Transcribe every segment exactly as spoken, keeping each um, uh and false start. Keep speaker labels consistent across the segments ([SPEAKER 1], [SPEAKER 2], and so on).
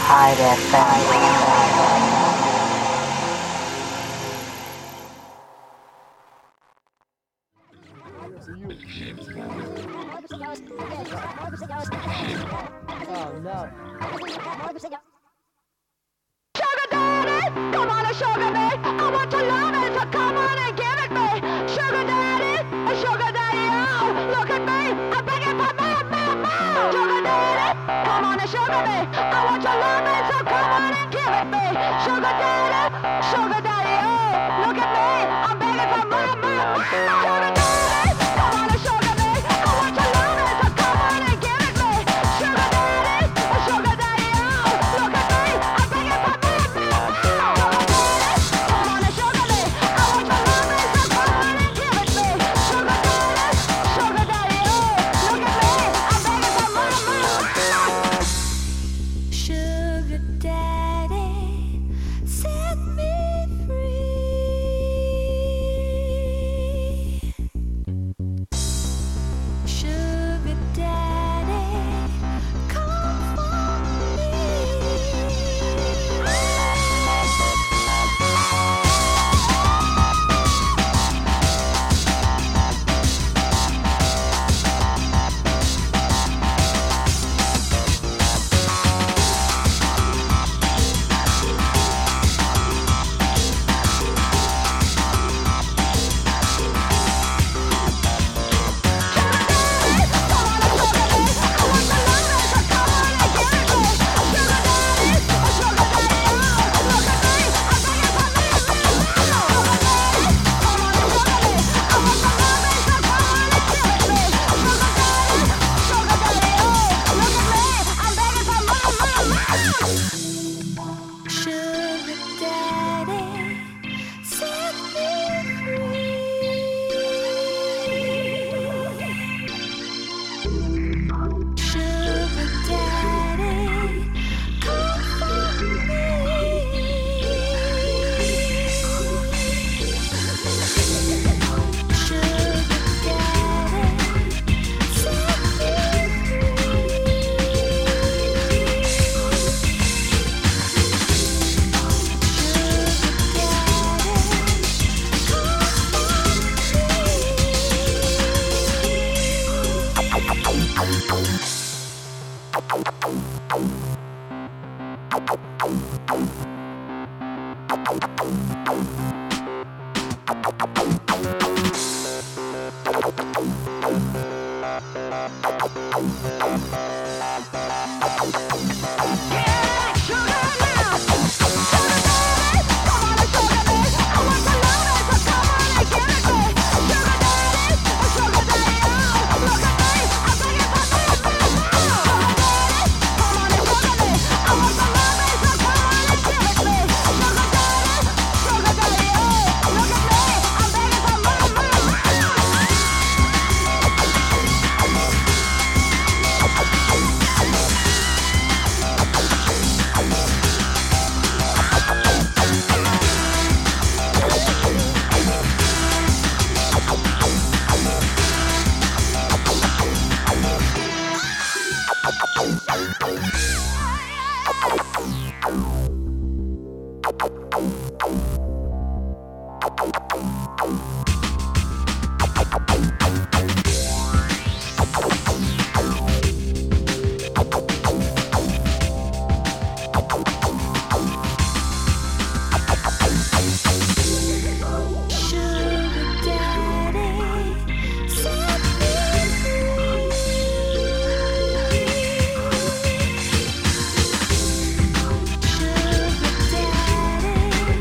[SPEAKER 1] Hide F M.
[SPEAKER 2] Oh no.
[SPEAKER 3] Sugar daddy, come on and sugar me. I want to love it, so come on and give it me. Sugar daddy, sugar daddy, oh, look at me, I'm begging for more, more, more. Sugar daddy, come on and sugar me. I want to love it, so come on and give it me. Sugar daddy, sugar daddy, oh, look at me, I'm begging for more, more, more. Sugar daddy, come on and sugar me. I want to love it, so come on and give it me. Sugar daddy, sugar daddy, oh, look at me, I'm begging for more, more, more. Come on and sugar me. I want to love it, so come on and give it me. Sugar daddy, sugar daddy, oh, look at me, I'm begging for more, more, more. Sugar daddy, set me free. Sugar daddy, come for Sugar daddy, set me free. Sugar daddy, come for me. Sugar daddy, set Sugar daddy,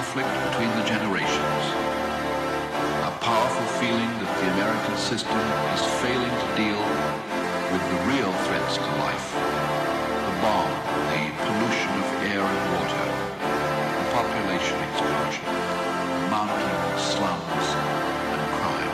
[SPEAKER 4] conflict between the generations. A powerful feeling that the American system is failing to deal with the real threats to life. The bomb, the pollution of air and water, the population explosion, mounting slums and crime.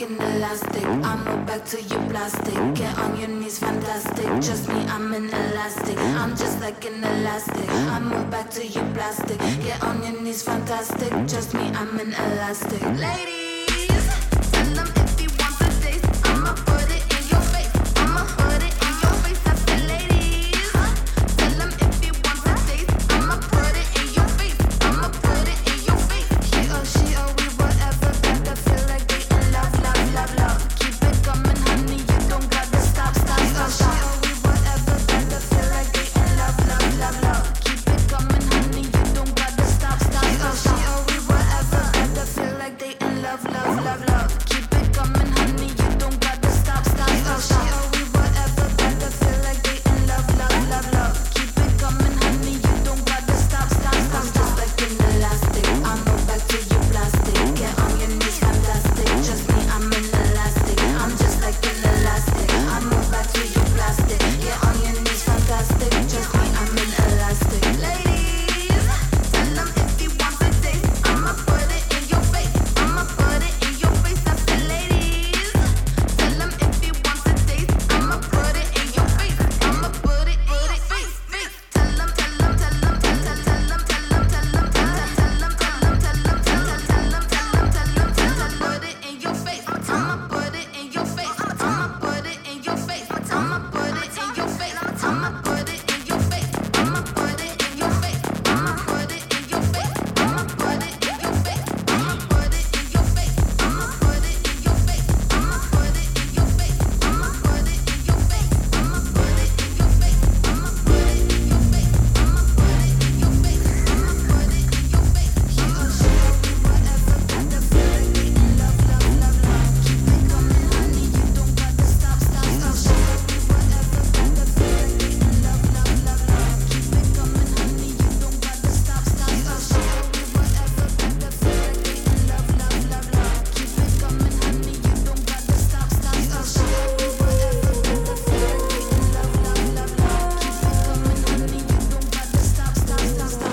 [SPEAKER 5] an elastic. I move back to you plastic. Get on your knees, fantastic. Trust me, I'm an elastic. I'm just like an elastic. I move back to you plastic. Get on your knees, fantastic. Trust me, I'm an elastic. Ladies, tell them if you want to taste, I'ma put it in your face. I'ma put it in your face. I said, ladies, tell them if you want to taste, I'ma put it in your face. I'ma put it in your face. He or she or we, whatever, gotta feel like they in love, love, love, love. Keep it coming, honey, you don't gotta stop, stop, stop, stop. He or we, whatever, gotta feel like they in love, love, love, love. Keep it coming, honey, you don't gotta stop, stop, stop, stop. He or we, whatever, gotta feel like they in love, love, love, love. Keep it coming, honey, you don't gotta stop, stop, stop, stop. He or we, whatever, gotta feel like they in love, love, love, love. Keep it coming, honey, you don't gotta stop, stop, stop, stop. Just like an elastic, I move back to you plastic. Get on your knees, fantastic. Trust me, I'm an elastic. I'm just like an elastic. I move back to you plastic. Get on your knees, fantastic. Trust me, I'm an elastic. Ladies, tell them if you want to taste, I'ma put it in your face. I'ma put it in your face. I said, ladies, tell them if you want to taste, I'ma put it in your face. I'ma put it, put it, face, face. Tell them, tell them, tell them, tell tell tell them, tell them, tell them, tell tell them, tell them, tell them, tell tell tell them, tell them, tell them, tell them, put it in your face. I'ma put it in your face. I'ma put it in your face. I'ma put it in your face. I'ma put it in your face. I'ma put it in your face. I'ma put it in your face. I'ma put it in your face. I'ma put it in your face. I'ma put it in your face. I'ma put it in your face. I'ma put it in your face. I'ma put it in your face. I'ma put it in your face. I'ma put it in your face. I'ma put it in your face. He or she or we, whatever, gotta feel like they in love, love, love, love. Keep it coming, honey, you don't gotta stop, stop, stop. She or we, whatever, gotta feel like they in love, love, love, love. Keep it coming, honey, you don't gotta stop, stop, stop. She or we, whatever, gotta feel like they in love, love, love, love. Keep it coming, honey, you don't gotta stop, stop, stop. She or we, whatever, gotta feel like they in love, love, love, love. Keep it coming, honey, you don't gotta stop, stop, stop, stop.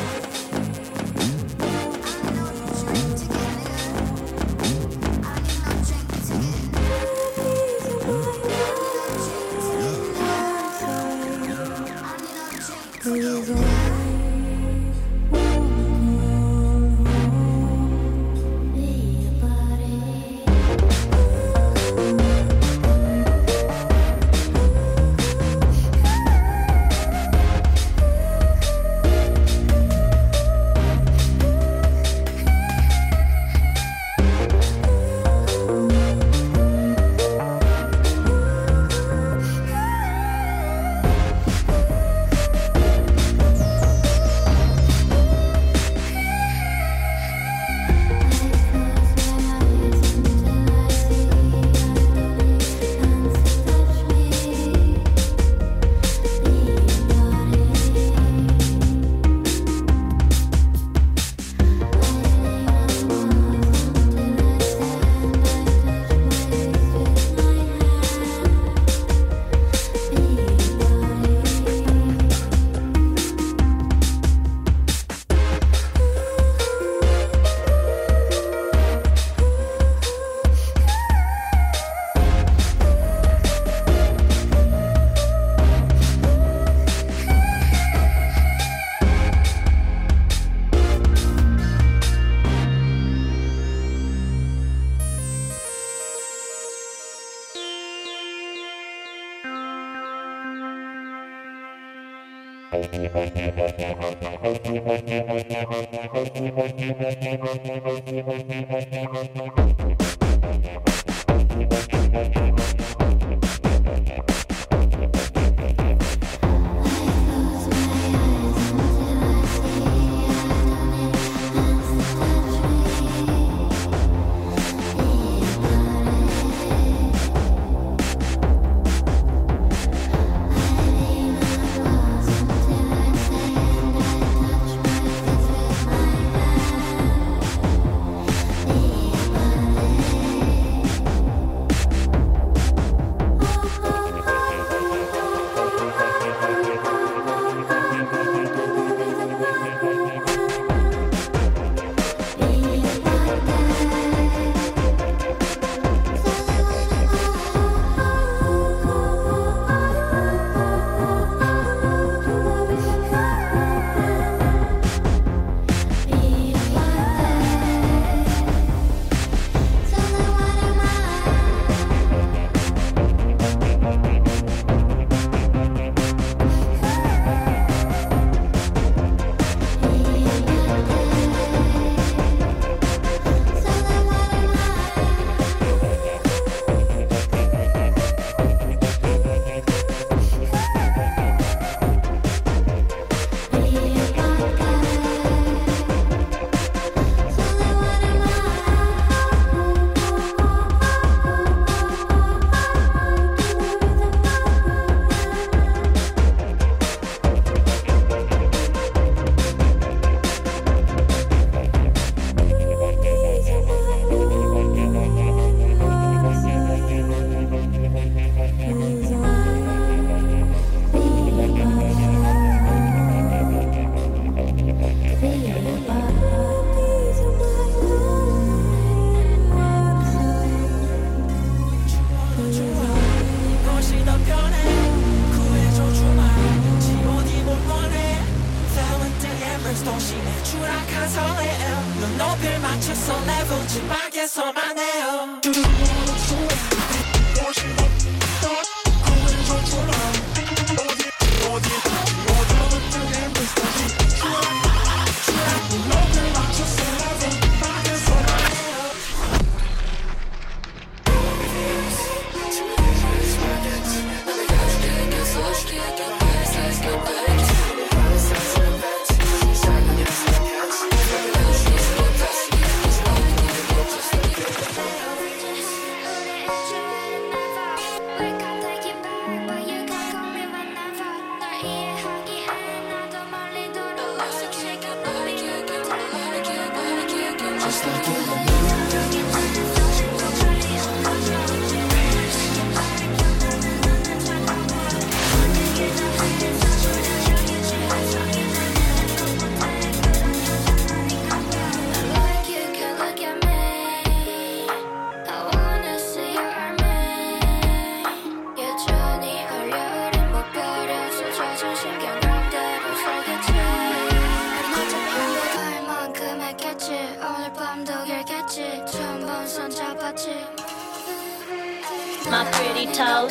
[SPEAKER 6] My pretty toes.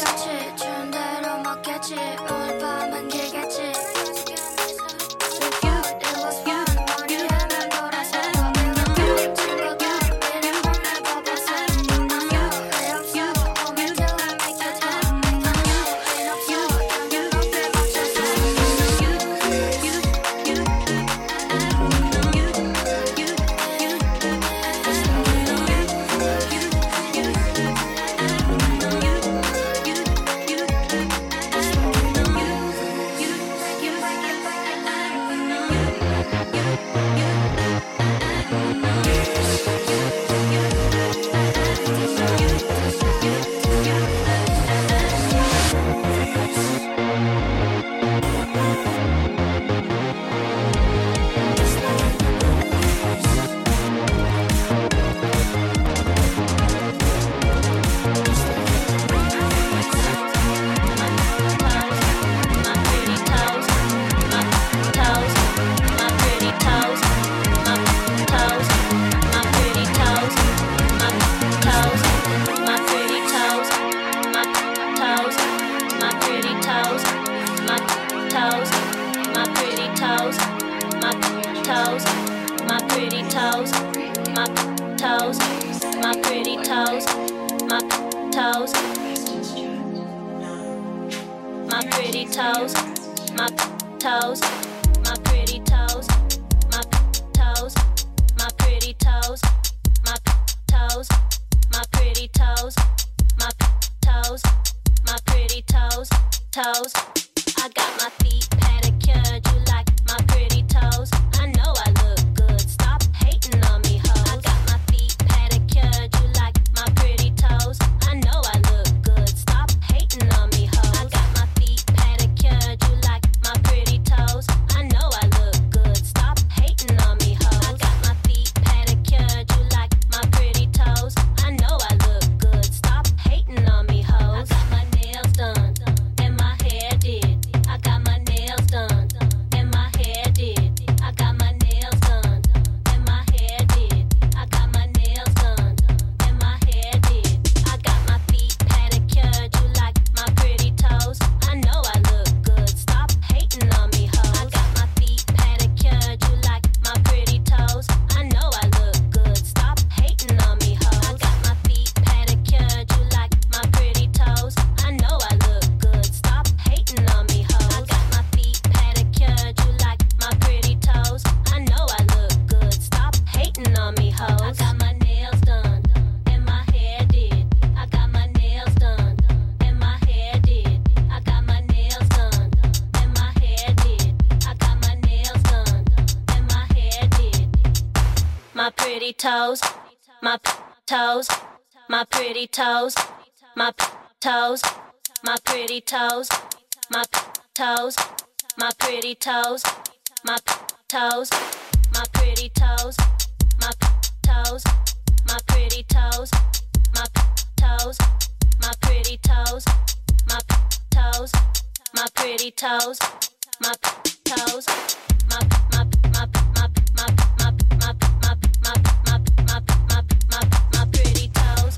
[SPEAKER 6] Toes, my toes, my pretty toes, my toes, my pretty toes, my toes, my pretty toes, my toes, my pretty toes, my toes, my pretty toes, my toes, my pretty toes, my toes, my pretty toes, my toes, my my my my my my my my my my pretty toes.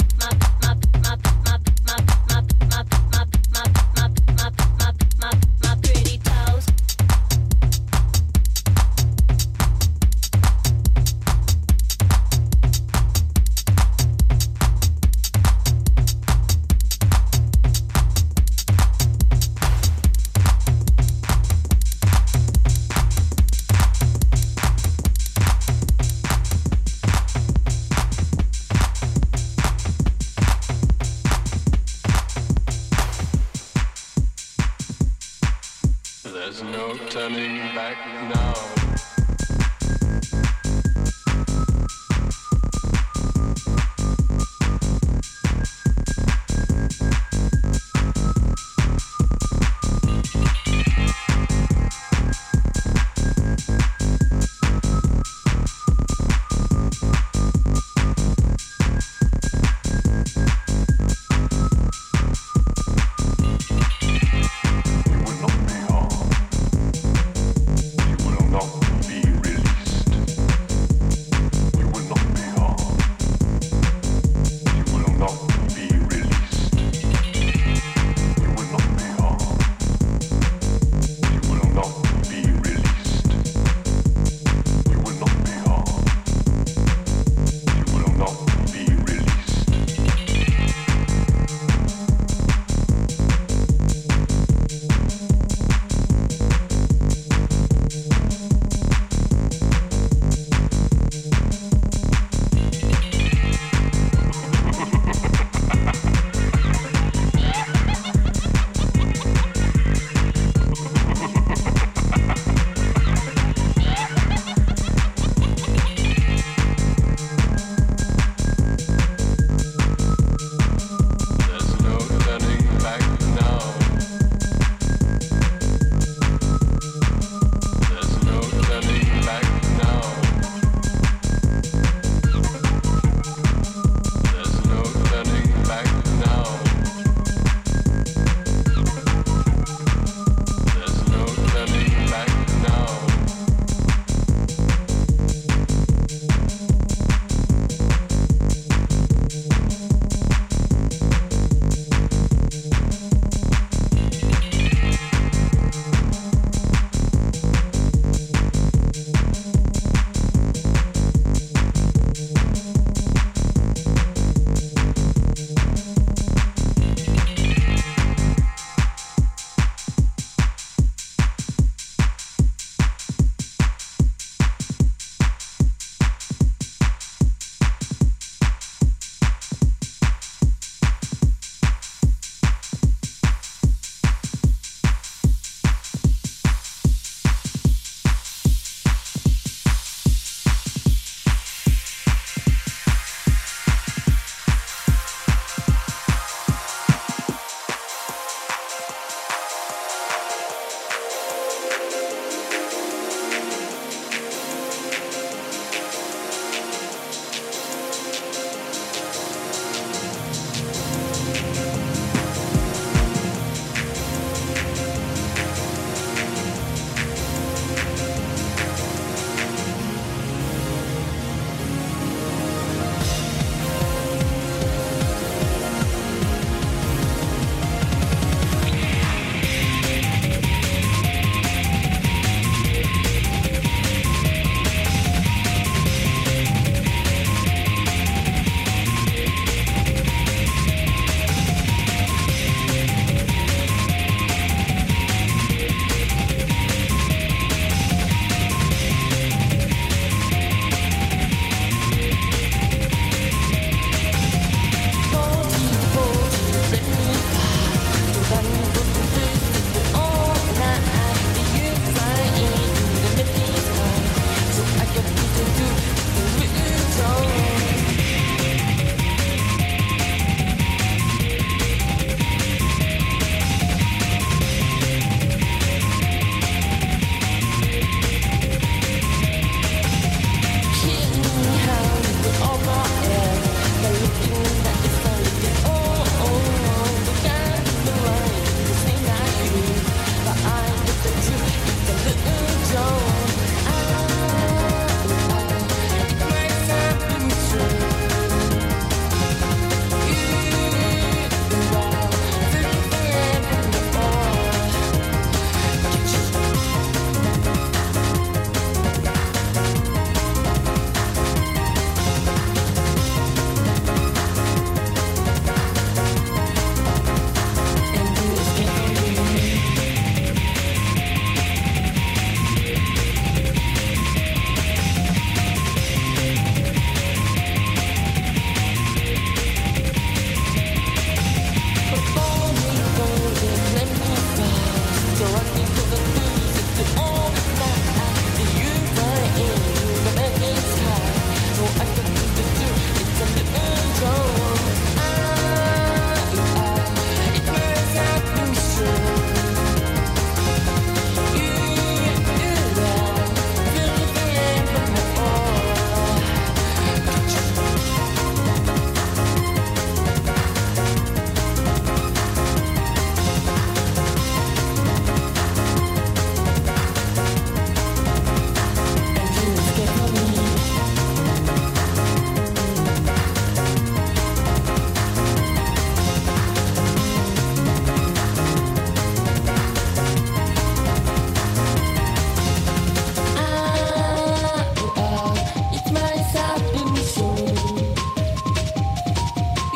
[SPEAKER 7] There's no turning back now.
[SPEAKER 8] You will not be harmed. You will not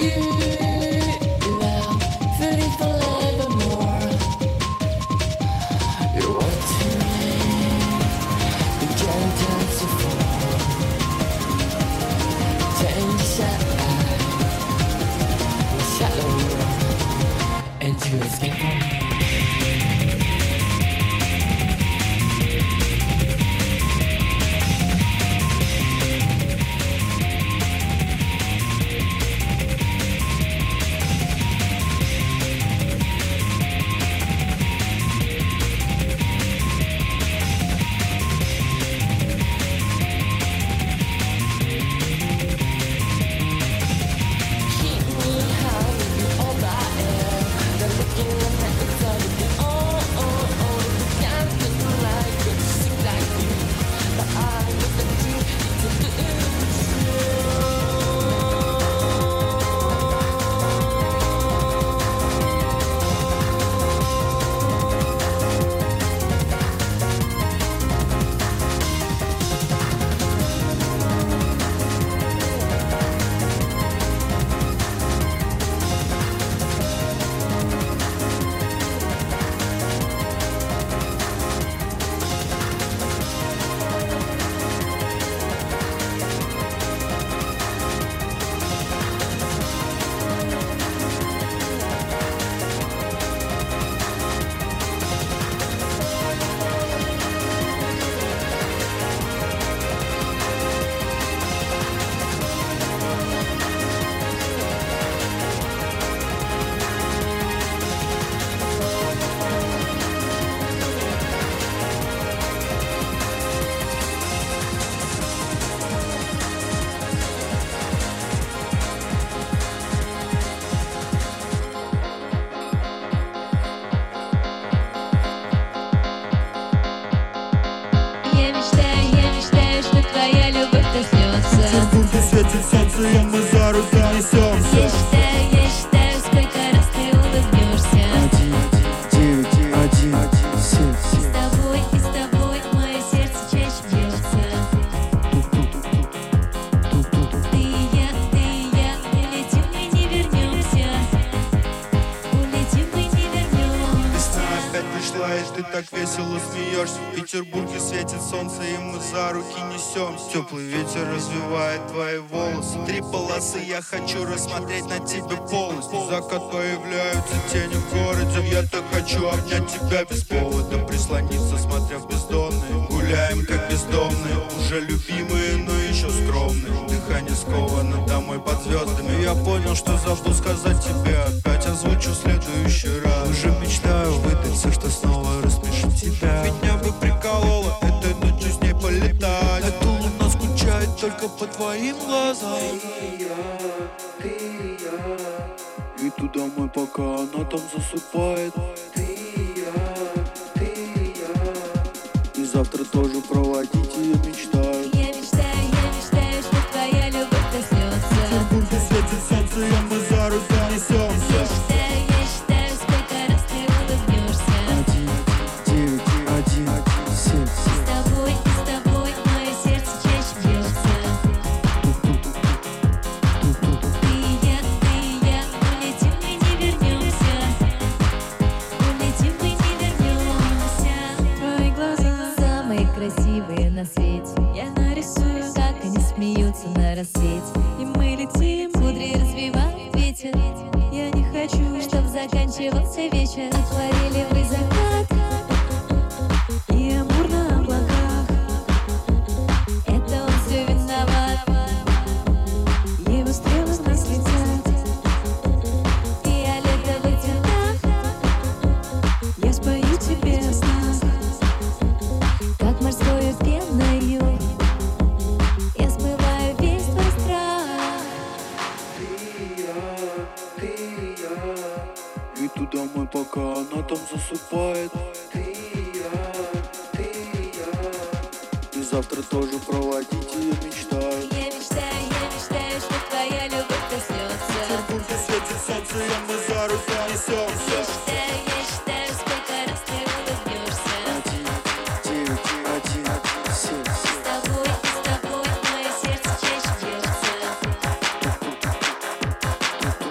[SPEAKER 8] Светит солнце, и мы за руку несемся.
[SPEAKER 9] Я считаю, я считаю, сколько раз ты улыбнешься.
[SPEAKER 8] Один, девять, один, семь.
[SPEAKER 9] И с тобой, и с тобой мое сердце чаще бьется. Ты и я, ты и я, улетим, мы не вернемся. Улетим, мы не вернемся.
[SPEAKER 8] Весна опять пришла, и ты так весело смеешься. В Петербурге светит солнце, и мы за руки несемся. Теплый ветер развивает твои волосы. Три полосы, я хочу рассмотреть на тебе полностью. Закат появляются тени в городе. Я так хочу обнять тебя без повода, прислониться, смотря в бездонные. Гуляем как бездомные, уже любимые, но еще скромные. Дыхание сковано домой под звездами. Я понял, что забыл сказать тебе. Опять озвучу в следующий раз. Уже мечтаю выдать все, что снова рассмешит тебя. Меня бы прикололо этой ночью с ней полетать. Эта луна скучает только по твоим глазам. Ты и я, ты и я. Иду домой, пока она там засыпает. Ты и я, ты и я. И завтра тоже проводить ее мечтаю.
[SPEAKER 9] Я мечтаю, я мечтаю, что твоя любовь коснется.
[SPEAKER 8] В Петербурге светит солнце, и мы за руку несемся.
[SPEAKER 9] Я считаю, я считаю, сколько раз ты улыбнешься.
[SPEAKER 8] Один, девять, один, семь.
[SPEAKER 9] И с тобой, и с тобой мое сердце чаще бьется. Ты и я, ты и я, улетим, мы не вернемся. Улетим, мы не вернемся. Твои глаза самые красивые на свете. Я нарисую, как они смеются на рассвете. И мы летим, кудри развивает ветер. Я не хочу, чтоб заканчивался вечер. Отворили вы закат и амур на облаках. Это он все виноват. Его стрелы с нас летят. Фиолетовый цветах. Я спою тебе о снах, как морскую пеною. Я смываю весь твой страх.
[SPEAKER 8] Ты и я. Иду домой, пока она там засыпает. Ты и я, ты и я. И завтра тоже проводить ее мечтаю.
[SPEAKER 9] Я мечтаю, я мечтаю, что твоя любовь коснется.
[SPEAKER 8] В Петербурге светит солнце, и мы за руку
[SPEAKER 9] Я
[SPEAKER 8] несемся.
[SPEAKER 9] считаю, я считаю, сколько раз ты улыбнешься.
[SPEAKER 8] Один, девять, один, семь.
[SPEAKER 9] И с тобой, и с тобой мое сердце чаще бьется.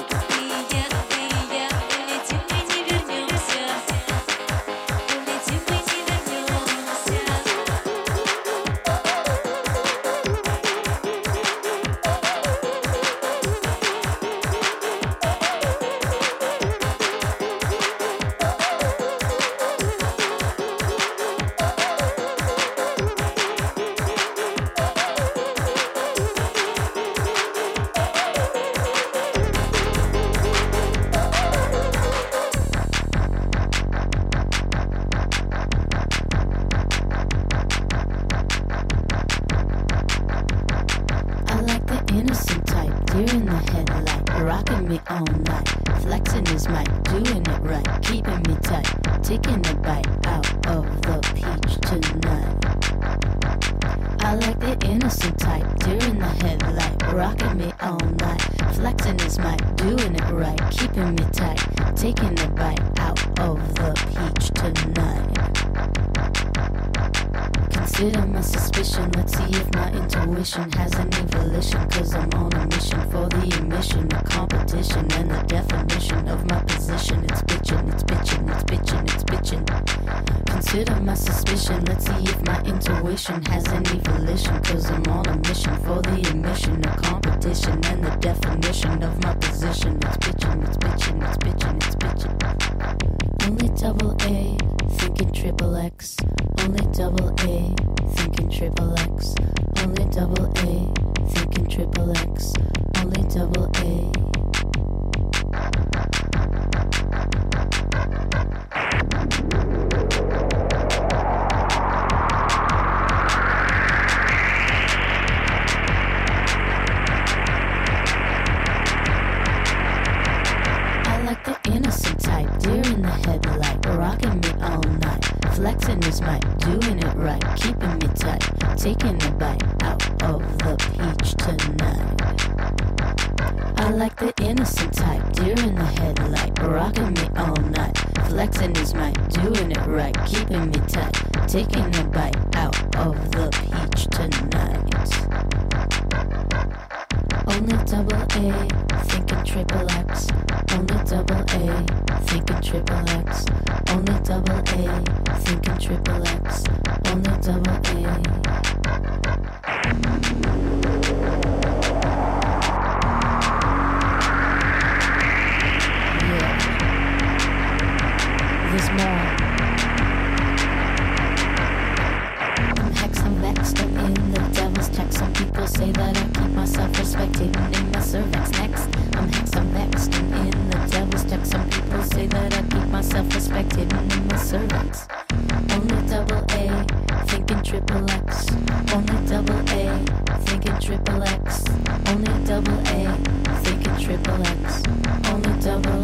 [SPEAKER 10] rocking me all night. Flexing his mic, doing it right, keeping me tight. Taking a bite out of the peach tonight. I like the innocent type, deer in the headlight, rocking me all night. Flexing his mic, doing it right, keeping me tight. Taking a bite out of the peach tonight. Consider my suspicion, let's see if my intuition has any volition. Cause I'm on a mission for the emission of competition and the definition of my position. It's bitchin', it's bitchin', it's bitchin', it's bitchin'. Consider my suspicion, let's see if my intuition has any volition. Cause I'm on a mission for the emission of competition and the definition of my position. It's bitchin', it's bitchin', it's bitchin', it's bitchin'. Only double A, thinking triple X. Only double A, thinking triple X. Only double A, thinking triple X. Only double A. Flexing his mic, doing it right, keeping me tight. Taking a bite out of the peach tonight. I like the innocent type, deer in the headlight, rocking me all night. Flexing his mic, doing it right, keeping me tight. Taking a bite out of the peach tonight. Only double A, thinking triple X. Only double A, thinking triple X. Only double A, thinking triple X. Only double A. Yeah. There's more. I'm hex, I'm vexed, I'm in the devil's check. Some people say that I keep myself respected in my cervix. Next, I'm hex, I'm vexed, I'm in the devil's check. Some people say that I keep myself respected in my cervix. Only double A, thinking triple X. Only double A, thinking triple X. Only double A, thinking triple X. Only double.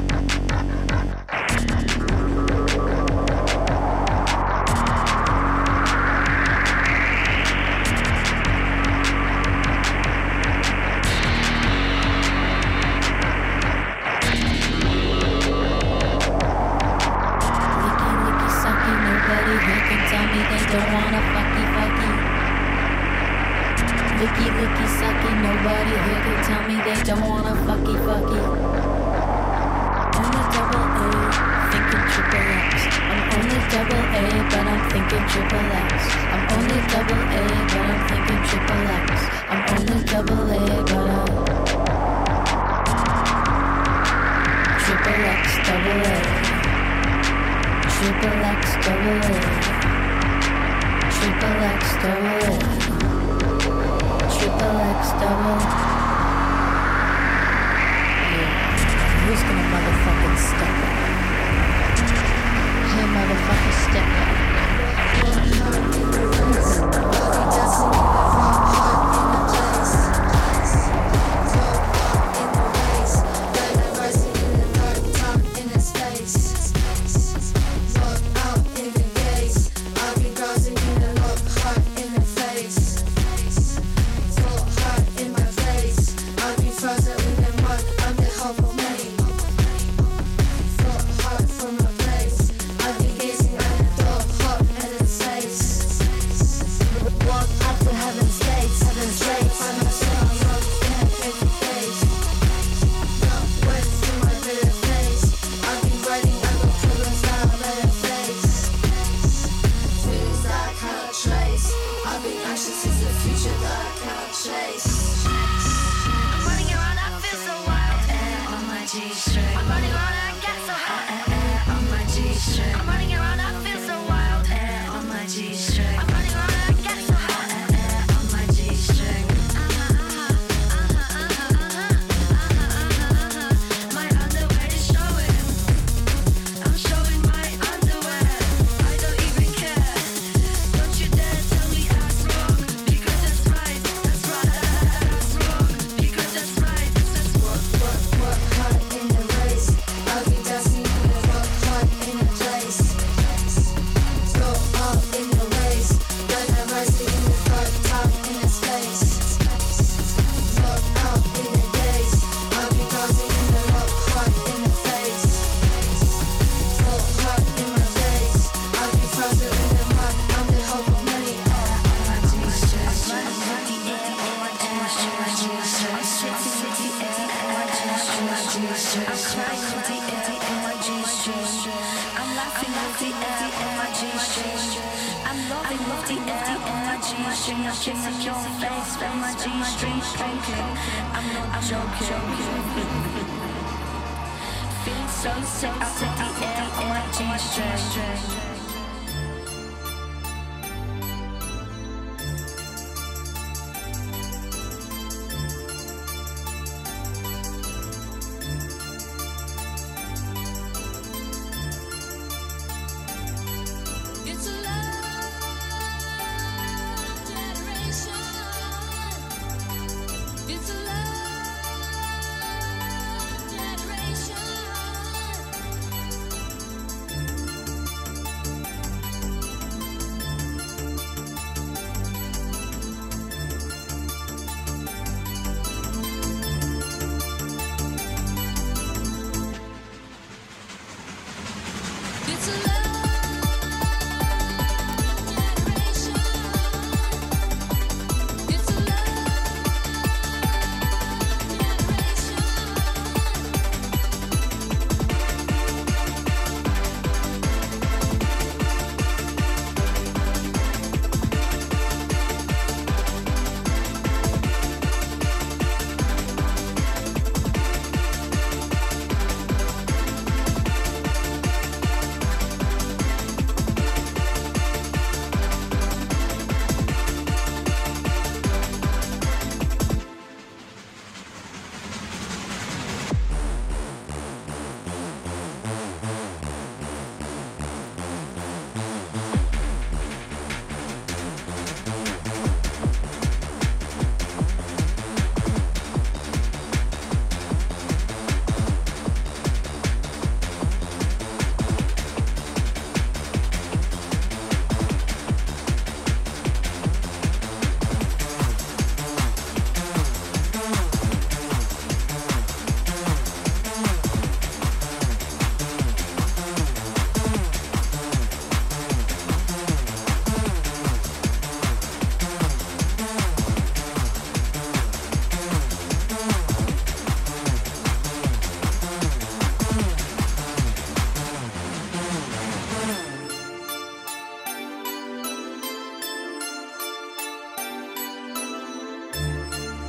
[SPEAKER 10] Don't wanna fucky fucky. Licky licky sucky. Nobody here can tell me they don't wanna fucky fucky. Only double A, thinking triple X. I'm only double A, but I'm thinking triple X. I'm only double A, but I'm thinking triple X. I'm only double A, but I'm triple X double A. Triple X double A. Triple X double A. Triple X double. Yeah. Who's gonna motherfucking step up? Hey, motherfucker, step up.
[SPEAKER 5] G-string. I'm crying with the air in my G-string. I'm laughing with the air in my G-string. I'm loving with the air in my G-string. I'm kissing your face with my G-string poking. I'm not joking. Feeling so sick, I'll take the air in my G-string.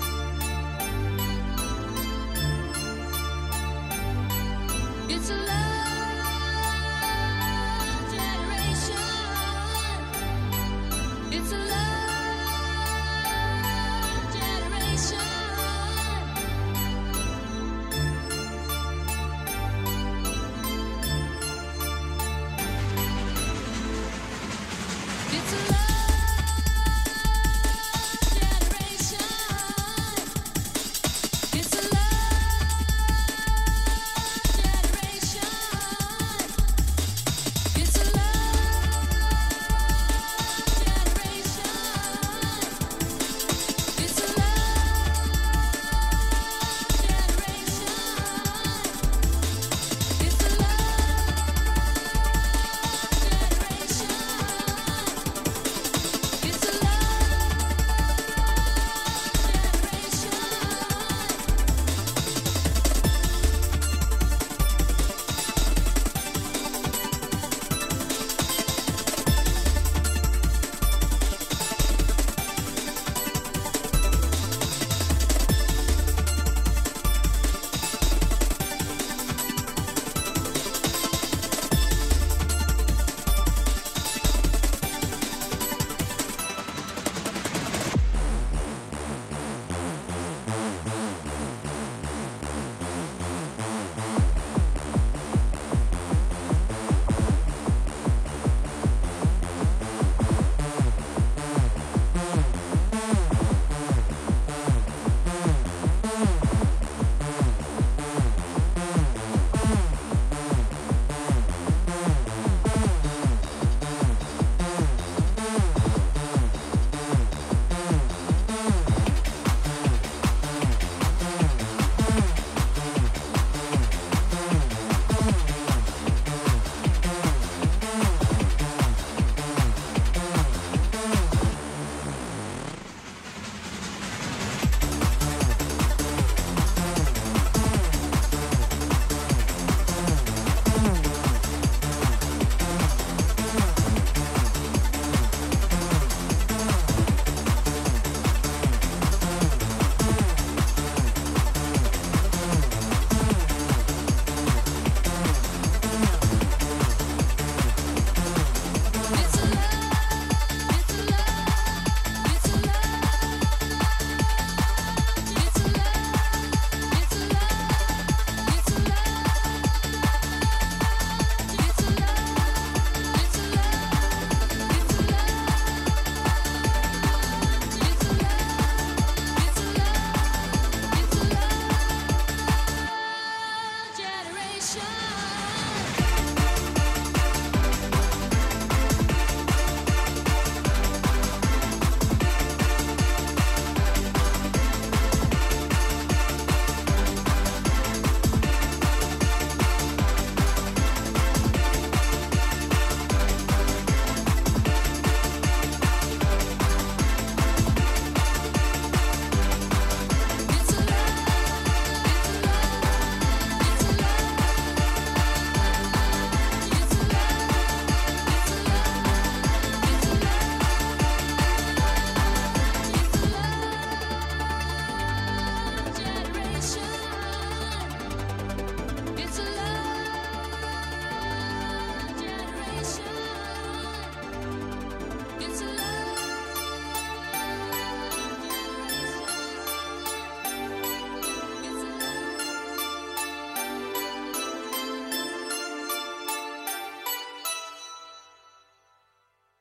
[SPEAKER 9] It's a love.